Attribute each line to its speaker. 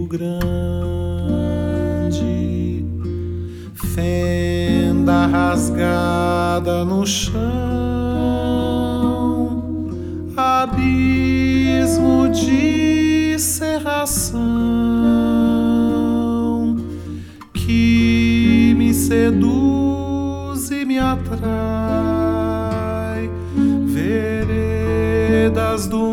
Speaker 1: grande, fenda rasgada no chão, abismo de serração que me seduz e me atrai, veredas do